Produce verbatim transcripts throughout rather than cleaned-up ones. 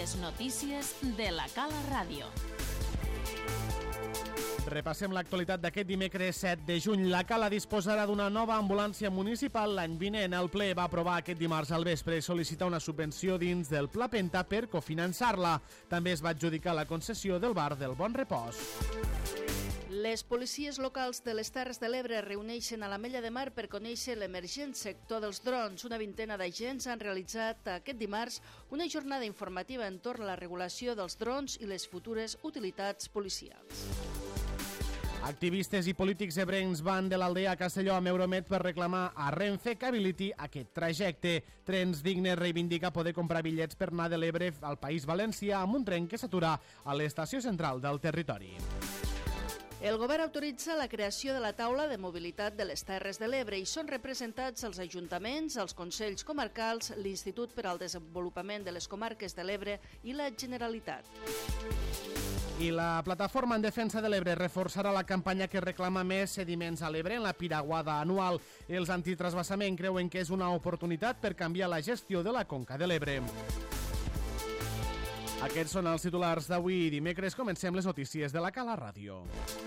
Les notícies de la Cala Ràdio. Repassem l'actualitat d'aquest dimecres set de juny. La Cala disposarà d'una nova ambulància municipal l'any vinent. El ple va aprovar aquest dimarts al vespre sol·licitar una subvenció dins del Pla Penta per cofinançar-la. També es va adjudicar la concessió del bar del Bon Repòs. Les policies locals de les Terres de l'Ebre reuneixen a l'Ametlla de Mar per conèixer l'emergent sector dels drons. Una vintena d'agents han realitzat aquest dimarts una jornada informativa entorn a la regulació dels drons i les futures utilitats policials. Activistes i polítics ebrencs van de l'aldea a Castelló amb Euromed per reclamar a Renfe que habiliti aquest trajecte. Trens Dignes reivindica poder comprar bitllets per anar de l'Ebre al País Valencià amb un tren que s'atura a l'estació central del territori. El govern autoritza la creació de la taula de mobilitat de les Terres de l'Ebre i són representats els ajuntaments, els consells comarcals, l'Institut per al Desenvolupament de les Comarques de l'Ebre i la Generalitat. I la plataforma en defensa de l'Ebre reforçarà la campanya que reclama més sediments a l'Ebre en la piraguada anual. Els antitrasbassament creuen que és una oportunitat per canviar la gestió de la conca de l'Ebre. Aquests són els titulars d'avui. Dimecres comencem les notícies de la Cala Ràdio.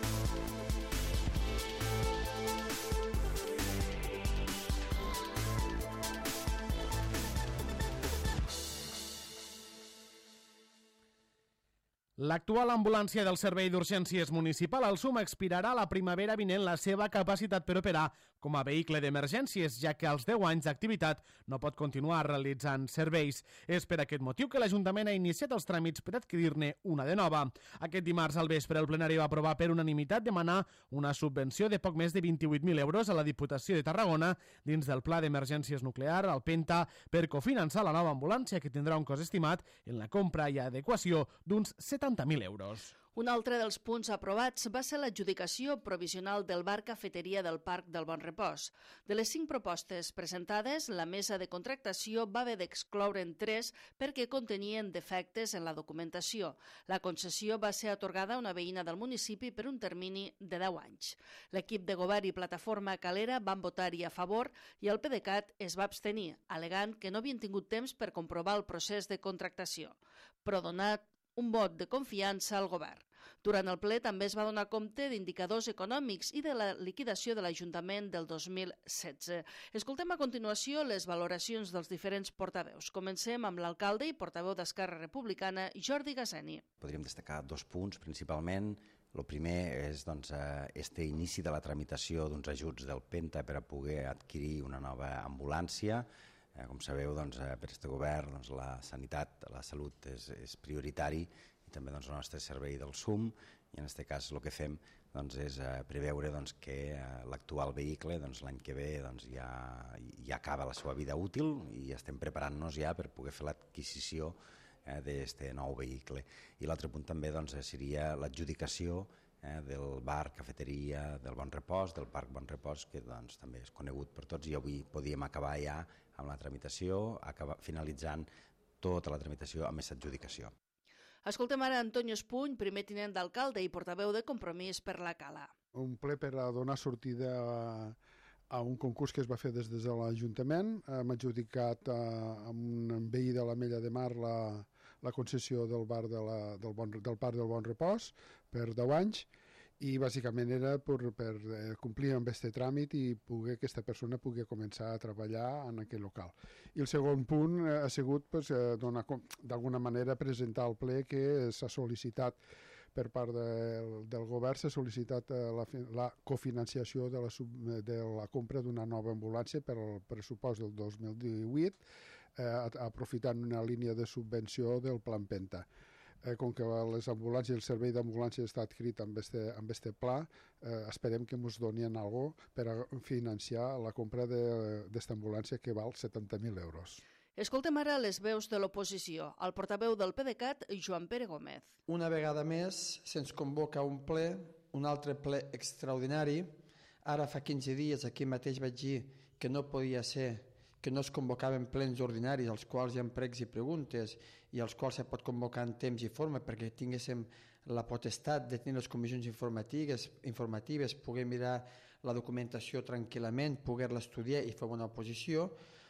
L'actual ambulància del Servei d'Urgències Municipal, el SUM, expirarà la primavera vinent la seva capacitat per operar com a vehicle d'emergències, ja que als deu anys d'activitat no pot continuar realitzant serveis. És per aquest motiu que l'Ajuntament ha iniciat els tràmits per adquirir-ne una de nova. Aquest dimarts al vespre el plenari va aprovar per unanimitat demanar una subvenció de poc més de vint-i-vuit mil euros a la Diputació de Tarragona dins del Pla d'Emergències Nuclear, el Penta, per cofinançar la nova ambulància que tindrà un cost estimat en la compra i adequació d'uns setanta mil euros. Un altre dels punts aprovats va ser l'adjudicació provisional del bar cafeteria del Parc del Bon Repòs. De les cinc propostes presentades, la mesa de contractació va haver d'excloure'n tres perquè contenien defectes en la documentació. La concessió va ser atorgada a una veïna del municipi per un termini de deu anys. L'equip de govern i plataforma Calera van votar-hi a favor i el PDeCAT es va abstenir, alegant que no havien tingut temps per comprovar el procés de contractació, però donat un vot de confiança al govern. Durant el ple també es va donar compte d'indicadors econòmics i de la liquidació de l'Ajuntament del dos mil setze. Escoltem a continuació les valoracions dels diferents portaveus. Comencem amb l'alcalde i portaveu d'Esquerra Republicana, Jordi Gaseni. Podríem destacar dos punts, principalment. El primer és doncs, este inici de la tramitació d'uns ajuts del Penta per a poder adquirir una nova ambulància. Com sabeu, doncs, per aquest govern doncs, la sanitat, la salut és, és prioritari i també doncs, el nostre servei del SUM, i en aquest cas el que fem doncs, és eh, preveure doncs, que eh, l'actual vehicle doncs, l'any que ve doncs, ja, ja acaba la seva vida útil i estem preparant-nos ja per poder fer l'adquisició eh, d'aquest nou vehicle. I l'altre punt també doncs, seria l'adjudicació Eh, del bar, cafeteria, del Bon Repòs, del Parc Bon Repòs, que doncs, també és conegut per tots i avui podíem acabar ja amb la tramitació, acabar, finalitzant tota la tramitació amb aquesta adjudicació. Escoltem ara Antonio Espuny, primer tinent d'alcalde i portaveu de Compromís per la Cala. Un ple per a donar sortida a, a un concurs que es va fer des de l'Ajuntament. Hem adjudicat a, a un veí de l'Ametlla de Mar la, la concessió del bar de la, del, bon, del Parc del Bon Repòs per deu anys i bàsicament era per, per complir amb aquest tràmit i poder, aquesta persona pugui començar a treballar en aquell local. I el segon punt ha sigut pues, donar, d'alguna manera presentar al ple que s'ha sol·licitat per part de, del govern, s'ha sol·licitat la, la cofinanciació de la, sub, de la compra d'una nova ambulància per al pressupost del dos mil divuit, eh, aprofitant una línia de subvenció del Plan Penta. Eh, com que les ambulàncies, el servei d'ambulància està adquirit amb este, amb este pla, eh, esperem que ens donin alguna cosa per a financiar la compra d'esta ambulància que val setanta mil euros. Escoltem ara les veus de l'oposició. El portaveu del PDeCAT, Joan Pere Gómez. Una vegada més se'ns convoca un ple, un altre ple extraordinari. Ara fa quinze dies aquí mateix vaig dir que no podia ser que no es convocaven plens ordinaris als quals hi ha pregs i preguntes i als quals se pot convocar en temps i forma perquè tinguéssim la potestat de tenir les comissions informatives, informatives poder mirar la documentació tranquil·lament, poder-la estudiar i fer una oposició.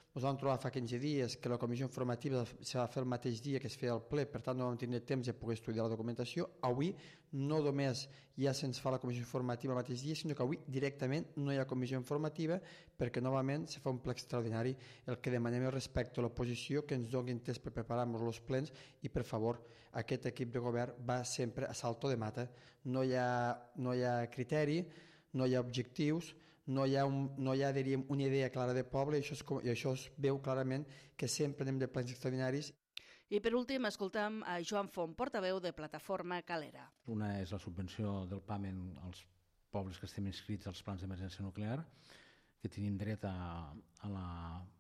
ens vam trobar fa quinze dies que la comissió informativa se va fer el mateix dia que es feia el ple, per tant no vam tenir temps de poder estudiar la documentació. Avui no només ja se'ns fa la comissió informativa el mateix dia, sinó que avui directament no hi ha comissió informativa perquè novament se fa un ple extraordinari. El que demanem és respecte a l'oposició que ens donin temps per preparar-nos els plens i, per favor, aquest equip de govern va sempre a salto de mata. No hi ha, no hi ha criteri, no hi ha objectius, no hi ha, un, no hi ha diríem, una idea clara de poble i això, es, i això es veu clarament que sempre anem de plens extraordinaris. I per últim escoltem a Joan Font, portaveu de Plataforma Calera. Una és la subvenció del PAMEN als pobles que estem inscrits als plans d'emergència nuclear, que tenim dret a, a la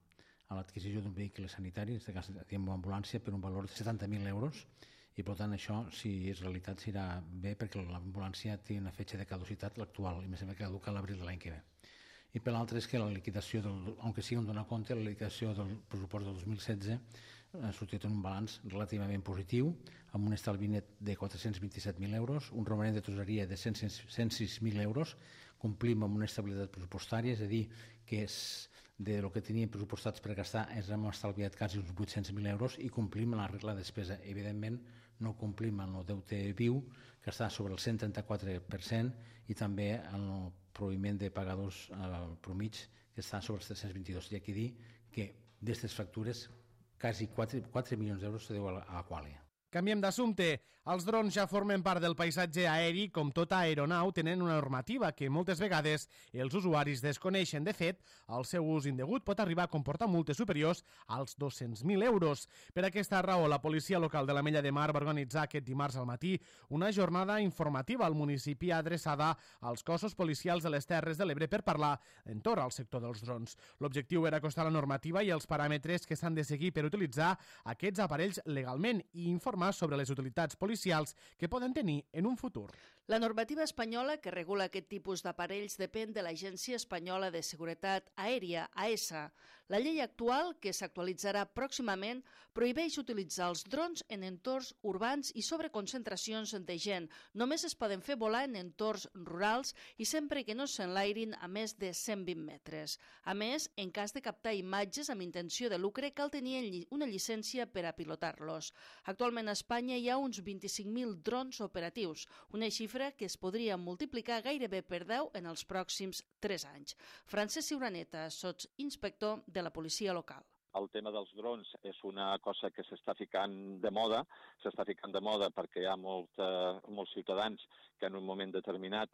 a l'adquisició d'un vehicle sanitari, en aquest cas diem ambulància, per un valor de setanta mil euros, i per tant això, si és realitat, serà bé perquè l'ambulància té una fetge de caducitat l'actual i em sembla que caduca a l'abril de l'any que ve. I per l'altre és que la liquidació, del, aunque sigui un donar compte, la liquidació del pressupost del dos mil setze ha sortit en un balanç relativament positiu, amb un estalvi net de quatre-cents vint-i-set mil euros, un romanent de tresoreria de cent sis mil euros, complim amb una estabilitat pressupostària, és a dir, que és de lo que teníem pressupostats per gastar ens hem estalviat quasi uns vuit-cents mil euros i complim la regla de despesa. Evidentment, no complim amb el deute viu, que està sobre el cent trenta-quatre per cent, i també amb el proveïment de pagadors eh, promig, que està sobre els tres-cents vint-i-dos. Hi ha que dir que d'aquestes factures, quasi quatre milions d'euros se deu a Aqualia. Canviem d'assumpte. Els drons ja formen part del paisatge aeri, com tota aeronau tenen una normativa que moltes vegades els usuaris desconeixen. De fet, el seu ús indegut pot arribar a comportar multes superiors als dos-cents mil euros. Per aquesta raó, la policia local de l'Ametlla de Mar va organitzar aquest dimarts al matí una jornada informativa al municipi adreçada als cossos policials de les Terres de l'Ebre per parlar entorn al sector dels drons. L'objectiu era acostar la normativa i els paràmetres que s'han de seguir per utilitzar aquests aparells legalment i informar sobre les utilitats policials que poden tenir en un futur. La normativa espanyola que regula aquest tipus d'aparells depèn de l'Agència Espanyola de Seguretat Aèria, A E S A. La llei actual, que s'actualitzarà pròximament, prohibeix utilitzar els drons en entorns urbans i sobre concentracions de gent. Només es poden fer volar en entorns rurals i sempre que no s'enlairin a més de cent vint metres. A més, en cas de captar imatges amb intenció de lucre, cal tenir una llicència per a pilotar-los. Actualment a Espanya hi ha uns vint-i-cinc mil drons operatius, una xifra que es podria multiplicar gairebé per deu en els pròxims tres anys. Francesc Ciuraneta, sotsinspector de la policia local. El tema dels drons és una cosa que s'està ficant de moda, s'està ficant de moda perquè hi ha molt, eh, molts ciutadans que en un moment determinat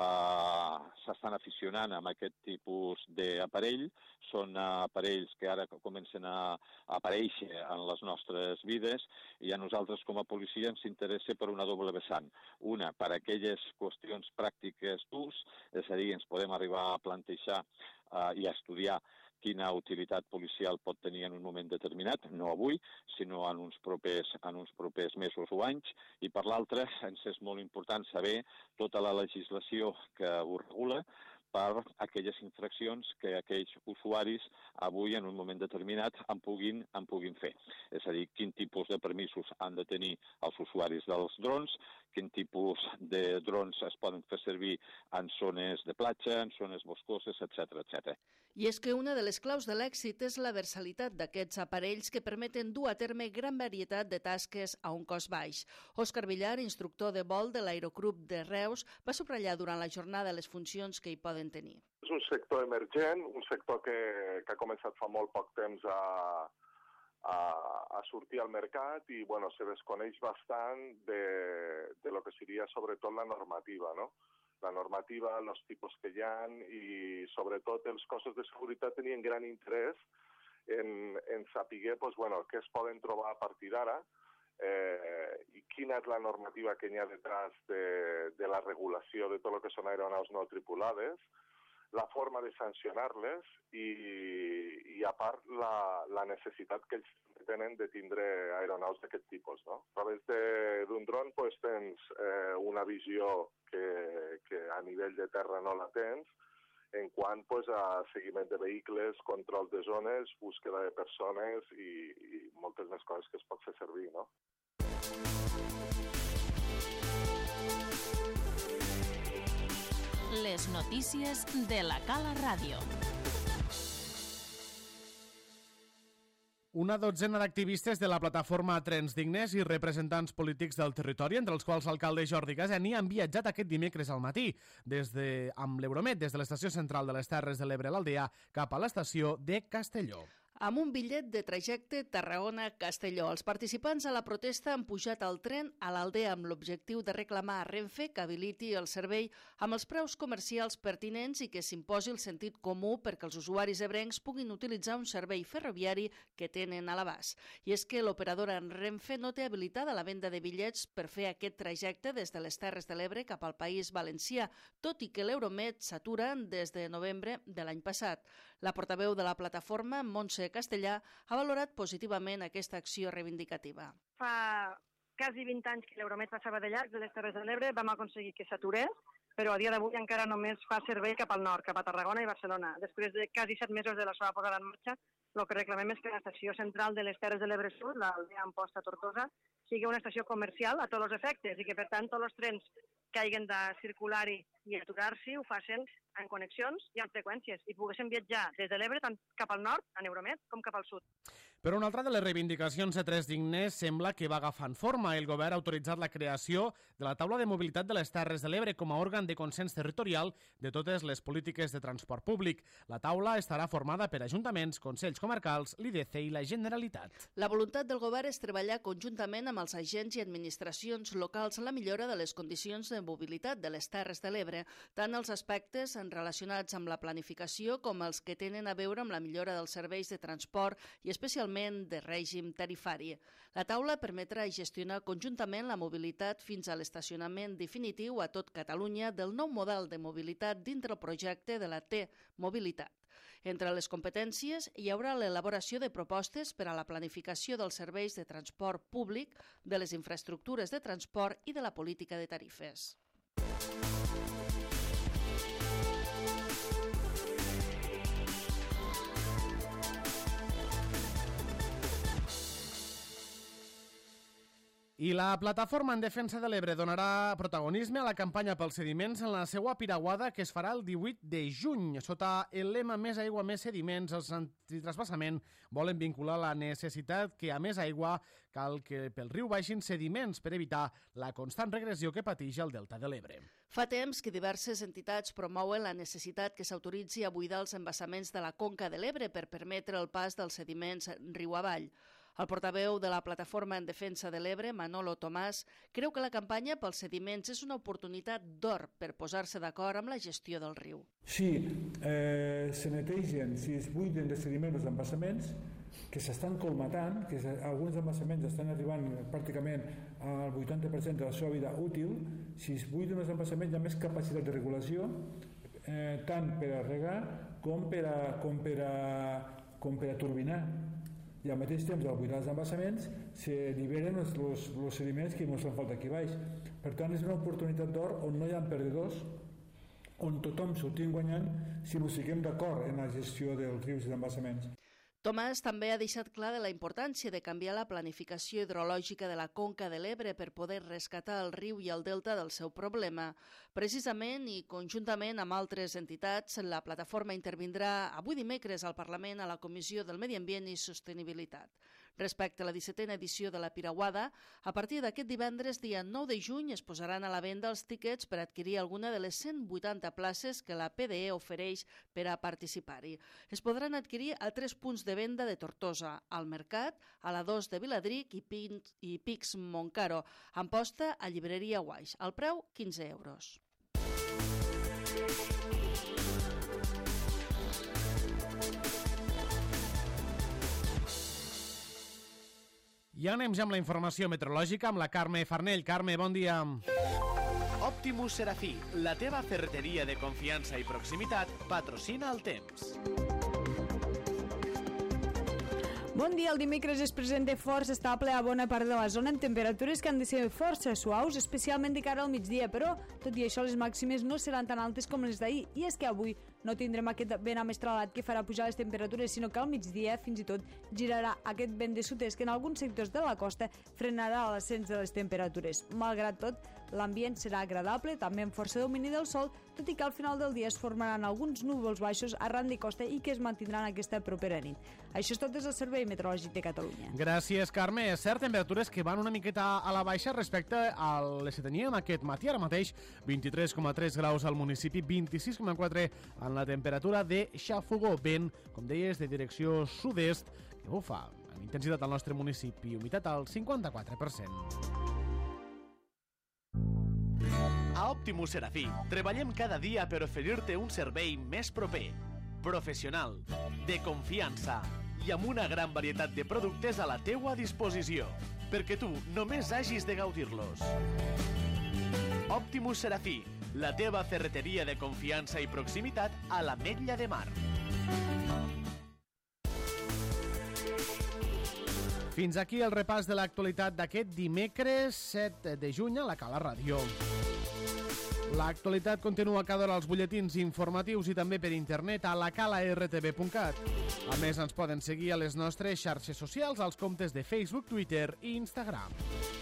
eh, s'estan aficionant amb aquest tipus d'aparell. Són eh, aparells que ara comencen a, a aparèixer en les nostres vides i a nosaltres com a policia ens interessa per una doble vessant. Una, per aquelles qüestions pràctiques d'ús, és a dir, ens podem arribar a plantejar eh, i a estudiar quina utilitat policial pot tenir en un moment determinat, no avui, sinó en uns propers, en uns propers mesos o anys. I per l'altra, ens és molt important saber tota la legislació que ho regula per aquelles infraccions que aquells usuaris avui en un moment determinat en puguin, en puguin fer. És a dir, quin tipus de permisos han de tenir els usuaris dels drons, quin tipus de drons es poden fer servir en zones de platja, en zones boscoses, etcètera, etcètera. I és que una de les claus de l'èxit és la versalitat d'aquests aparells que permeten dur a terme gran varietat de tasques a un cost baix. Òscar Villar, instructor de vol de l'Aeroclub de Reus, va subratllar durant la jornada les funcions que hi poden tenir. És un sector emergent, un sector que, que ha començat fa molt poc temps a, a, a sortir al mercat i bueno, se desconeix bastant de, de lo que seria sobretot la normativa, no? La normativa, els tipus que hi ha i sobretot els cossos de seguretat tenien gran interès en, en saber pues, bueno, què es poden trobar a partir d'ara eh, i quina és la normativa que hi ha detrás de, de la regulació de tot el que són aeronaus no tripulades, la forma de sancionar-les i, i a part la, la necessitat que ells tenen de tindre aeronaus d'aquest tipus. No? A través d'un dron pues, tens eh, una visió que, que a nivell de terra no la tens, en quant pues, a seguiment de vehicles, control de zones, búsqueda de persones i, i moltes més coses que es pot fer servir. No? Les notícies de la Cala Ràdio. Una dotzena d'activistes de la plataforma Trens Dignes i representants polítics del territori, entre els quals l'alcalde Jordi Gasani, han viatjat aquest dimecres al matí des de, amb l'Euromet des de l'estació central de les Terres de l'Ebre a l'Aldea cap a l'estació de Castelló. Amb un bitllet de trajecte Tarragona-Castelló, els participants a la protesta han pujat al tren a l'Aldea amb l'objectiu de reclamar a Renfe que habiliti el servei amb els preus comercials pertinents i que s'imposi el sentit comú perquè els usuaris ebrencs puguin utilitzar un servei ferroviari que tenen a l'abast. I és que l'operadora Renfe no té habilitada la venda de bitllets per fer aquest trajecte des de les Terres de l'Ebre cap al País Valencià, tot i que l'Euromet s'atura des de novembre de l'any passat. La portaveu de la plataforma, Montse Castellà, ha valorat positivament aquesta acció reivindicativa. Fa quasi vint anys que l'Euromet passava de llarg de les Terres de l'Ebre, vam aconseguir que s'aturés, però a dia d'avui encara només fa servei cap al nord, cap a Tarragona i Barcelona. Després de quasi set mesos de la seva posada en marxa, el que reclamem és que l'estació central de les Terres de l'Ebre Sud, l'Aldea Amposta Tortosa, sigui una estació comercial a tots els efectes i que, per tant, tots els trens que hagin de circular-hi i aturar-s'hi ho facin en connexions i en freqüències i poguessin viatjar des de l'Ebre tant cap al nord, en Euromet, com cap al sud. Però una altra de les reivindicacions de Trens Dignes sembla que va agafant forma. El govern ha autoritzat la creació de la taula de mobilitat de les Terres de l'Ebre com a òrgan de consens territorial de totes les polítiques de transport públic. La taula estarà formada per ajuntaments, consells comarcals, l'I D C i la Generalitat. La voluntat del govern és treballar conjuntament amb els agents i administracions locals en la millora de les condicions de mobilitat de les Terres de l'Ebre, tant els aspectes relacionats amb la planificació com els que tenen a veure amb la millora dels serveis de transport i especialment de règim tarifari. La taula permetrà gestionar conjuntament la mobilitat fins a l'estacionament definitiu a tot Catalunya del nou model de mobilitat dintre el projecte de la T-Mobilitat. Entre les competències hi haurà l'elaboració de propostes per a la planificació dels serveis de transport públic, de les infraestructures de transport i de la política de tarifes. I la plataforma en defensa de l'Ebre donarà protagonisme a la campanya pels sediments en la seva piraguada que es farà el divuit de juny. Sota el lema Més aigua, més sediments, els antitrasbassament volen vincular la necessitat que a més aigua cal que pel riu baixin sediments per evitar la constant regressió que pateix el delta de l'Ebre. Fa temps que diverses entitats promouen la necessitat que s'autoritzi a buidar els embassaments de la conca de l'Ebre per permetre el pas dels sediments riu avall. El portaveu de la Plataforma en Defensa de l'Ebre, Manolo Tomàs, creu que la campanya pels sediments és una oportunitat d'or per posar-se d'acord amb la gestió del riu. Si eh, se netegen, si es buiden de sediments els embassaments, que s'estan colmatant, que alguns embassaments estan arribant pràcticament al vuitanta per cent de la seva vida útil, si es buiden els embassaments hi ha més capacitat de regulació, eh, tant per a regar com per a, com per a, com per a turbinar. I al mateix temps, al buidar els embassaments, se liberen els, els, els sediments que no fan falta aquí baix. Per tant, és una oportunitat d'or on no hi ha perdedors, on tothom sortim guanyant si ens fiquem d'acord en la gestió dels rius i d'embassaments. Tomàs també ha deixat clar de la importància de canviar la planificació hidrològica de la conca de l'Ebre per poder rescatar el riu i el delta del seu problema. Precisament i conjuntament amb altres entitats, la plataforma intervindrà avui dimecres al Parlament a la Comissió del Medi Ambient i Sostenibilitat. Respecte a la dissetena edició de la Piraguada, a partir d'aquest divendres, dia nou de juny, es posaran a la venda els tíquets per adquirir alguna de les cent vuitanta places que la P D E ofereix per a participar-hi. Es podran adquirir a tres punts de venda de Tortosa, al Mercat, a la dos de Viladric i, Pins, i Pics Montcaro, Amposta a Llibreria Guaix. El preu, quinze euros. I anem ja amb la informació meteorològica amb la Carme Farnell. Carme, bon dia. Optimus Serafí, la teva ferreteria de confiança i proximitat, patrocina el temps. Bon dia, el dimecres es presenta força estable a bona part de la zona amb temperatures que han de ser força suaus, especialment de cara al migdia, però tot i això les màximes no seran tan altes com les d'ahir, i és que avui no tindrem aquest vent amestralat que farà pujar les temperatures, sinó que al migdia fins i tot girarà aquest vent de sud-est que en alguns sectors de la costa frenarà l'ascens de les temperatures. Malgrat tot, l'ambient serà agradable, també amb força domini del sol, tot i que al final del dia es formaran alguns núvols baixos arran de costa i que es mantindran aquesta propera nit. Això és tot des del Servei Meteorològic de Catalunya. Gràcies, Carme. És cert, temperatures que van una miqueta a la baixa respecte a les que teníem aquest matí. Ara mateix, vint-i-tres coma tres graus al municipi, vint-i-sis coma quatre en la temperatura de Xafogó. Vent, com deies, de direcció sud-est, que bufa amb intensitat al nostre municipi. Humitat al cinquanta-quatre per cent. A Optimus Serafí treballem cada dia per oferir-te un servei més proper, professional, de confiança i amb una gran varietat de productes a la teua disposició, perquè tu només hagis de gaudir-los. Optimus Serafí, la teva ferreteria de confiança i proximitat a l'Ametlla de Mar. Fins aquí el repàs de l'actualitat d'aquest dimecres set de juny a la Cala Ràdio. L'actualitat continua cada hora als butlletins informatius i també per internet a la cala r t v punt cat. A més, ens poden seguir a les nostres xarxes socials, als comptes de Facebook, Twitter i Instagram.